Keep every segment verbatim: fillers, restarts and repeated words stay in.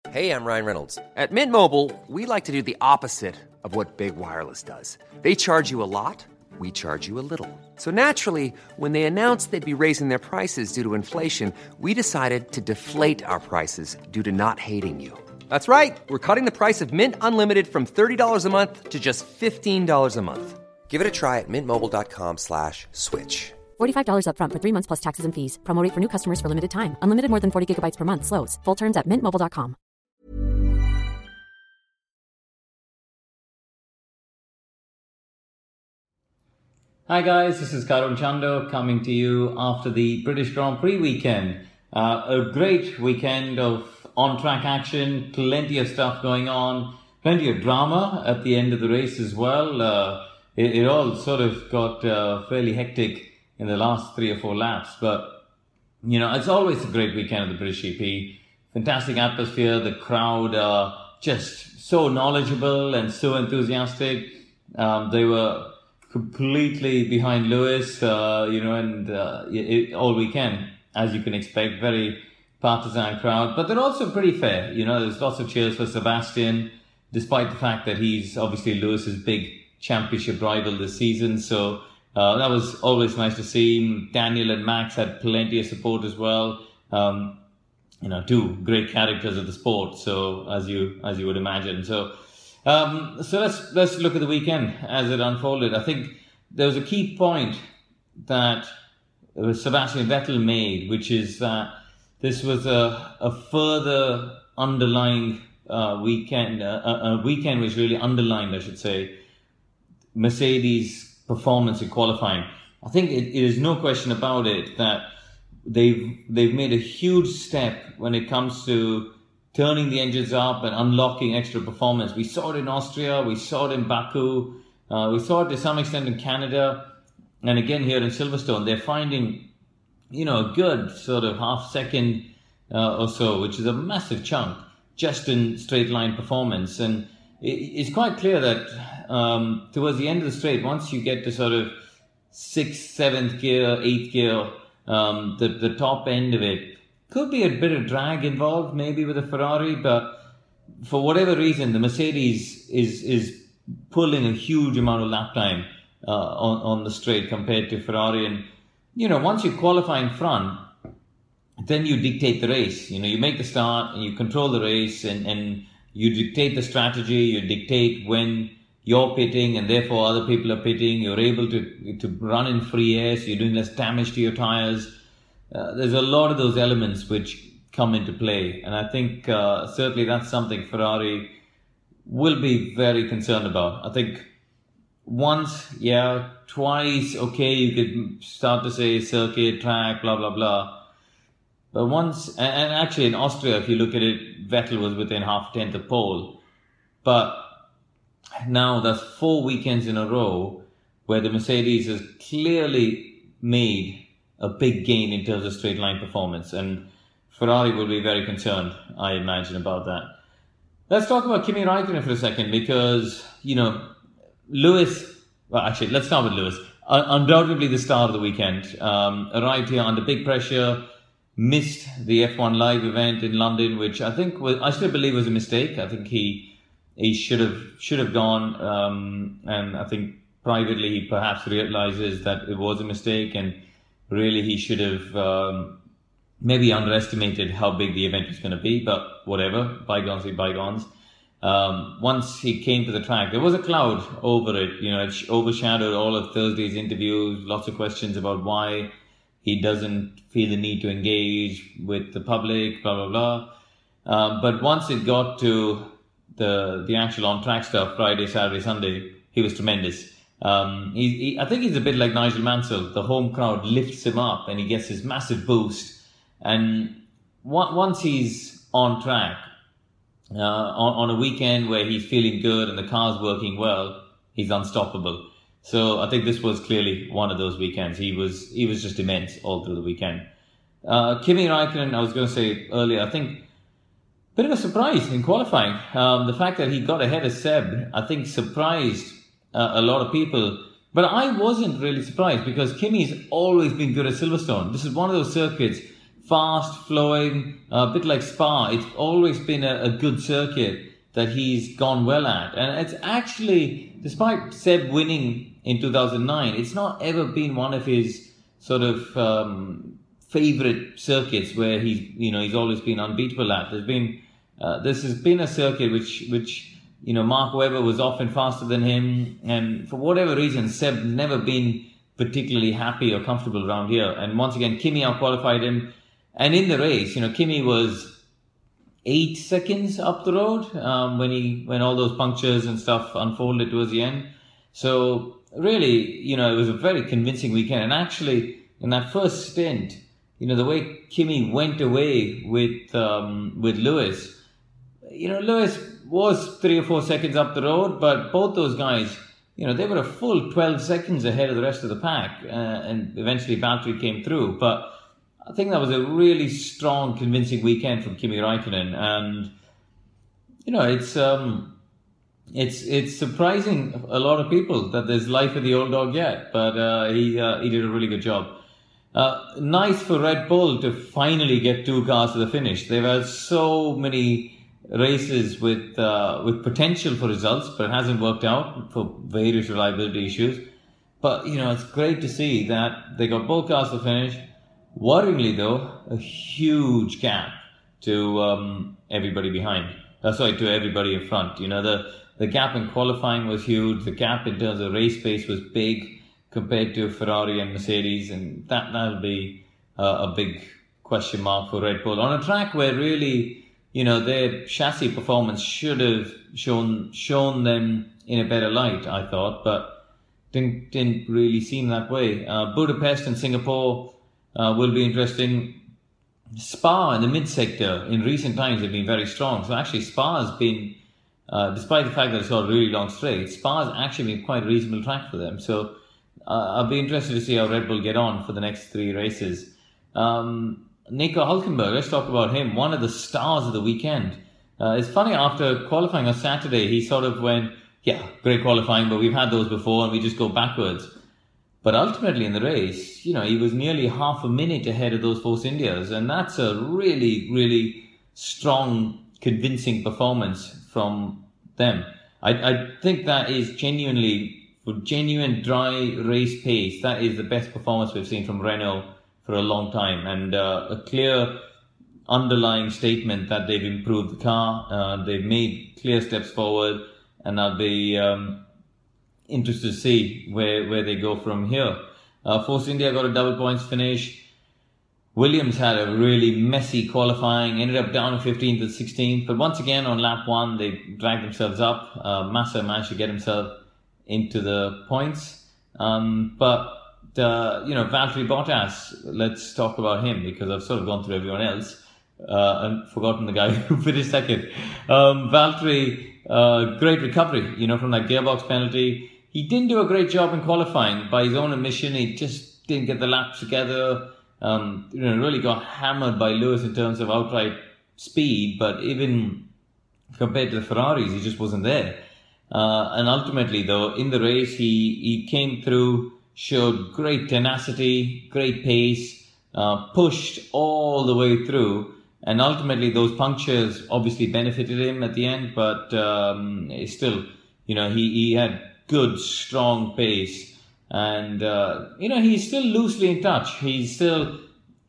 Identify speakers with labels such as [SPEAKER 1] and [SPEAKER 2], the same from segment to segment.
[SPEAKER 1] Hey, I'm Ryan Reynolds. At Mint Mobile, we like to do the opposite of what Big Wireless does. They charge you a lot, we charge you a little. So naturally, when they announced they'd be raising their prices due to inflation, we decided to deflate our prices due to not hating you. That's right. We're cutting the price of Mint Unlimited from thirty dollars a month to just fifteen dollars a month. Give it a try at mintmobile.com slash switch.
[SPEAKER 2] forty-five dollars up front for three months plus taxes and fees. Promo rate for new customers for limited time. Unlimited more than forty gigabytes per month. Slows full terms at mint mobile dot com.
[SPEAKER 3] Hi guys, this is Karun Chando coming to you after the British Grand Prix weekend. Uh, a great weekend of on-track action, plenty of stuff going on, plenty of drama at the end of the race as well. Uh, it, it all sort of got uh, fairly hectic in the last three or four laps, but you know, it's always a great weekend at the British G P. Fantastic atmosphere, the crowd are just so knowledgeable and so enthusiastic. Um, they were completely behind Lewis, uh, you know, and uh, it, all weekend, as you can expect, very partisan crowd. But they're also pretty fair, you know, there's lots of cheers for Sebastian, despite the fact that he's obviously Lewis's big championship rival this season. So uh, that was always nice to see. Daniel and Max had plenty of support as well. Um, you know, two great characters of the sport. So as you as you would imagine. So. Um, so let's let's look at the weekend as it unfolded. I think there was a key point that Sebastian Vettel made, which is that this was a, a further underlying uh, weekend, a, a weekend which really underlined, I should say, Mercedes' performance in qualifying. I think it, it is no question about it that they've they've made a huge step when it comes to turning the engines up and unlocking extra performance. We saw it in Austria, we saw it in Baku, uh, we saw it to some extent in Canada, and again here in Silverstone. They're finding, you know, a good sort of half second uh, or so, which is a massive chunk, just in straight line performance. And it, it's quite clear that um, towards the end of the straight, once you get to sort of sixth, seventh gear, eighth gear, um, the, the top end of it, could be a bit of drag involved, maybe with a Ferrari, but for whatever reason, the Mercedes is is pulling a huge amount of lap time uh, on on the straight compared to Ferrari. And you know, once you qualify in front, then you dictate the race. You know, you make the start and you control the race, and and you dictate the strategy. You dictate when you're pitting, and therefore other people are pitting. You're able to to run in free air, so you're doing less damage to your tires. Uh, there's a lot of those elements which come into play, and I think uh, certainly that's something Ferrari will be very concerned about. I think once, yeah, twice, okay, you could start to say circuit, track, blah, blah, blah. But once, and, and actually in Austria, if you look at it, Vettel was within half a tenth of pole. But now that's four weekends in a row where the Mercedes has clearly made a big gain in terms of straight line performance, and Ferrari will be very concerned, I imagine, about that. Let's talk about Kimi Raikkonen for a second, because, you know, Lewis, well, actually, let's start with Lewis. Uh, undoubtedly the star of the weekend. Um, arrived here under big pressure, missed the F one Live event in London, which I think was, I still believe was a mistake. I think he he should have should have gone, um, and I think privately he perhaps realizes that it was a mistake, and really he should have um, maybe underestimated how big the event was going to be, but whatever, bygones be bygones. Um, once he came to the track, there was a cloud over it. You know, it overshadowed all of Thursday's interviews, lots of questions about why he doesn't feel the need to engage with the public, blah, blah, blah. Um, but once it got to the the actual on-track stuff, Friday, Saturday, Sunday, he was tremendous. Um, he, he, I think he's a bit like Nigel Mansell. The home crowd lifts him up and he gets this massive boost. And w- once he's on track, uh, on, on a weekend where he's feeling good and the car's working well, he's unstoppable. So I think this was clearly one of those weekends. He was he was just immense all through the weekend. Uh, Kimi Raikkonen, I was going to say earlier, I think bit of a surprise in qualifying. Um, the fact that he got ahead of Seb, I think surprised Uh, a lot of people, but I wasn't really surprised because Kimi's always been good at Silverstone. This is one of those circuits fast flowing, a bit like Spa. It's always been a, a good circuit that he's gone well at. And it's actually, despite Seb winning in two thousand nine, it's not ever been one of his sort of um, favorite circuits where he's, you know, he's always been unbeatable at. There's been, uh, this has been a circuit which, which, you know, Mark Webber was often faster than him. And for whatever reason, Seb never been particularly happy or comfortable around here. And once again, Kimi out-qualified him. And in the race, you know, Kimi was eight seconds up the road um, when he when all those punctures and stuff unfolded towards the end. So really, you know, it was a very convincing weekend. And actually, in that first stint, you know, the way Kimi went away with um, with Lewis, you know, Lewis was three or four seconds up the road, but both those guys, you know, they were a full twelve seconds ahead of the rest of the pack, uh, and eventually Valtteri came through. But I think that was a really strong, convincing weekend from Kimi Räikkönen, and you know, it's um, it's it's surprising a lot of people that there's life in the old dog yet. But uh, he uh, he did a really good job. Uh, nice for Red Bull to finally get two cars to the finish. They've had so many races with uh, with potential for results, but it hasn't worked out for various reliability issues. But you know, it's great to see that they got both cars to the finish. Worryingly, though, a huge gap to um, everybody behind. Uh, sorry, to everybody in front. You know, the the gap in qualifying was huge. The gap in terms of race pace was big compared to Ferrari and Mercedes, and that that'll be uh, a big question mark for Red Bull on a track where really, you know, their chassis performance should have shown shown them in a better light, I thought, but didn't didn't really seem that way. Uh, Budapest and Singapore uh, will be interesting. Spa in the mid-sector in recent times have been very strong. So actually Spa has been, uh, despite the fact that it's got a really long straight, Spa has actually been quite a reasonable track for them. So uh, I'll be interested to see how Red Bull get on for the next three races. Um, Nico Hülkenberg, let's talk about him. One of the stars of the weekend. Uh, it's funny, after qualifying on Saturday, he sort of went, yeah, great qualifying, but we've had those before and we just go backwards. But ultimately in the race, you know, he was nearly half a minute ahead of those Force Indias. And that's a really, really strong, convincing performance from them. I, I think that is genuinely, for genuine dry race pace, that is the best performance we've seen from Renault for a long time. And uh, a clear underlying statement that they've improved the car. Uh, they've made clear steps forward. And I'll be um, interested to see where, where they go from here. Uh, Force India got a double points finish. Williams had a really messy qualifying, ended up down in fifteenth and sixteenth. But once again, on lap one, they dragged themselves up. Uh, Massa managed to get himself into the points. Um, but, uh, you know, Valtteri Bottas, let's talk about him because I've sort of gone through everyone else uh, and forgotten the guy who finished second. Um, Valtteri, uh, great recovery, you know, from that gearbox penalty. He didn't do a great job in qualifying by his own admission. He just didn't get the laps together. Um, you know, really got hammered by Lewis in terms of outright speed, but even compared to the Ferraris, he just wasn't there. Uh, and ultimately, though, in the race, he, he came through, showed great tenacity, great pace, uh, pushed all the way through. And ultimately, those punctures obviously benefited him at the end, but um, still, you know, he, he had good, strong pace. And, uh, you know, he's still loosely in touch. He's still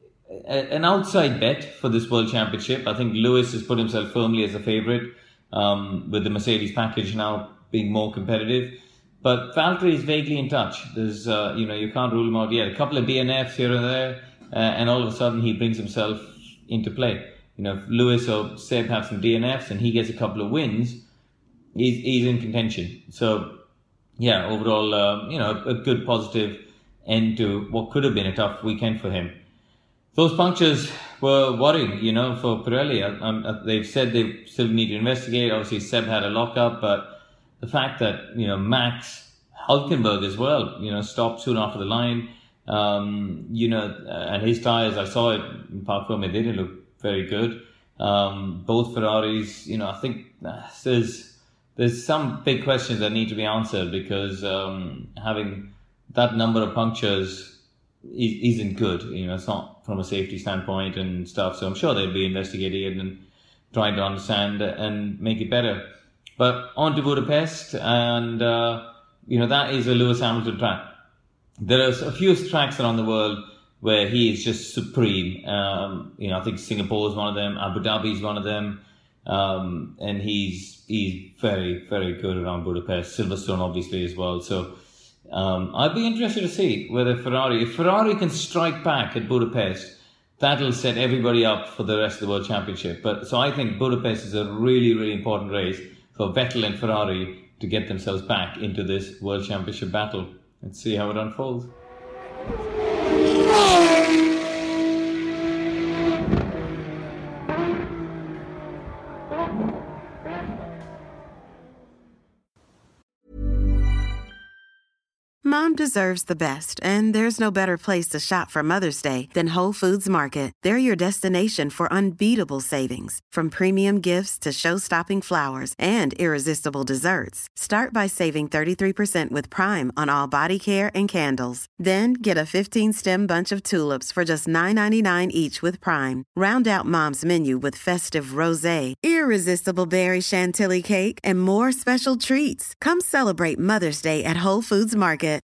[SPEAKER 3] a, an outside bet for this World Championship. I think Lewis has put himself firmly as a favourite, um, with the Mercedes package now being more competitive. But Valtteri is vaguely in touch. There's, uh, you know, you can't rule him out yet. A couple of D N Fs here and there, uh, and all of a sudden he brings himself into play. You know, if Lewis or Seb have some D N Fs and he gets a couple of wins, he's, he's in contention. So, yeah, overall, uh, you know, a good positive end to what could have been a tough weekend for him. Those punctures were worrying, you know, for Pirelli. Um, they've said they still need to investigate. Obviously, Seb had a lockup, but the fact that, you know, Max Hülkenberg as well, you know, stopped soon after the line, um, you know, and his tyres, I saw it in Parc Fermé, they didn't look very good. Um, both Ferraris, you know, I think there's there's some big questions that need to be answered because um, having that number of punctures isn't good. You know, it's not from a safety standpoint and stuff. So I'm sure they'll be investigating it and trying to understand and make it better. But on to Budapest, and uh, you know, that is a Lewis Hamilton track. There are a few tracks around the world where he is just supreme. Um, you know, I think Singapore is one of them, Abu Dhabi is one of them, um, and he's he's very, very good around Budapest. Silverstone, obviously, as well. So um, I'd be interested to see whether Ferrari, if Ferrari can strike back at Budapest, that'll set everybody up for the rest of the World Championship. But so I think Budapest is a really, really important race for Vettel and Ferrari to get themselves back into this World Championship battle. Let's see how it unfolds.
[SPEAKER 4] Mom deserves the best, and there's no better place to shop for Mother's Day than Whole Foods Market. They're your destination for unbeatable savings, from premium gifts to show-stopping flowers and irresistible desserts. Start by saving thirty-three percent with Prime on all body care and candles. Then get a fifteen-stem bunch of tulips for just nine ninety-nine each with Prime. Round out Mom's menu with festive rosé, irresistible berry chantilly cake, and more special treats. Come celebrate Mother's Day at Whole Foods Market.